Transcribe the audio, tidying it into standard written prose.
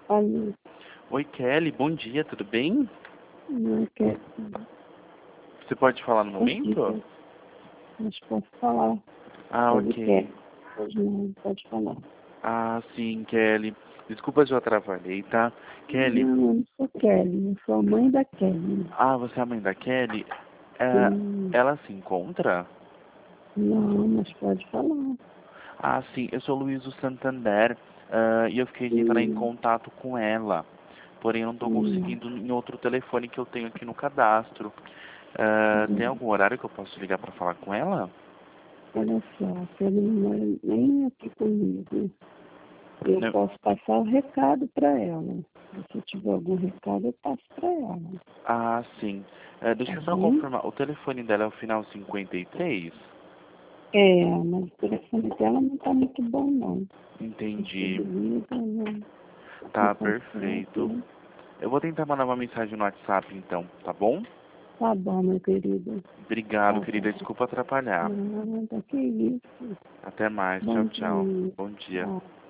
Alô, Oi, Kelly, bom dia, tudo bem? não quer Você pode falar no bom momento? dia, mas posso falar. Ah, Ele quer, ok. pois não, pode falar. Ah, sim, Kelly. Desculpa se eu atrapalhei, tá? Kelly, Não, eu não sou Kelly, eu sou a mãe da Kelly. você é a mãe da Kelly? É, Sim, ela se encontra? não, mas pode falar. Ah, sim, eu sou Luiz do Santander, e eu fiquei de entrar em Sim, contato com ela. Porém, eu não estou sim, conseguindo em outro telefone que eu tenho aqui no cadastro. Tem sim. algum horário que eu posso ligar para falar com ela? Olha só, a Kelly não mora nem aqui comigo. Eu Não. posso passar o recado para ela. Se tiver algum recado, eu passo para ela. Ah, sim. Tá Deixa eu só bom? confirmar. O telefone dela é o final 53? É, mas o telefone dela não tá muito bom, não. Você Entendi. liga, não, não Tá, perfeito. consegue. Eu vou tentar mandar uma mensagem no WhatsApp então, tá bom? Tá bom, meu querido. Obrigado, Tá querida. bom. Desculpa atrapalhar. Nada, que isso. Até mais. Tchau, Bom tchau. dia. Bom dia. Tchau.